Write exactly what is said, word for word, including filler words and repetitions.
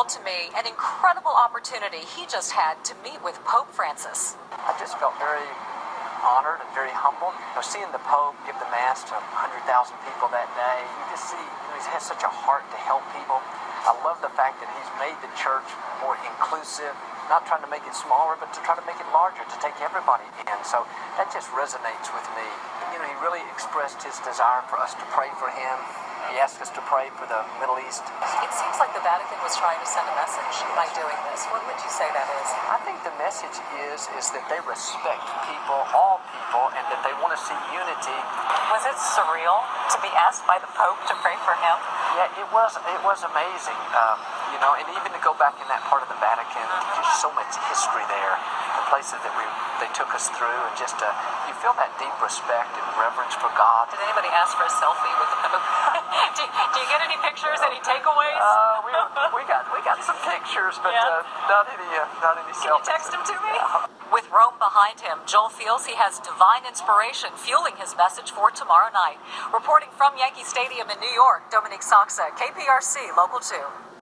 revealed to me an incredible opportunity he just had to meet with Pope Francis. I just felt very honored and very humbled. You know, seeing the Pope give the Mass to one hundred thousand people that day, you just see, you know, he has such a heart to help people. I love the fact that he's made the church more inclusive, not trying to make it smaller, but to try to make it larger, to take everybody in. So that just resonates with me. You know, he really expressed his desire for us to pray for him. He asked us to pray for the Middle East. It seems like the Vatican was trying to send a message by doing this. What would you say that is? I think the message is is that they respect people, all people, and that they want to see unity. Was it surreal to be asked by the Pope to pray for him? Yeah, it was. It was amazing. Um, you know, and even to go back in that part of the Vatican, there's so much history there. The places that we they took us through, and just uh, you feel that deep respect and reverence for God. Did anybody ask for a selfie with the Pope? do, do you get any pictures? Any takeaways? Uh, we we got we got some pictures, but yeah. uh, not any uh, not any Can selfies. you text them to me? Yeah. With Rome behind him, Joel feels he has divine inspiration fueling his message for tomorrow night. Reporting from Yankee Stadium in New York, Dominique Saxa, K P R C Local two.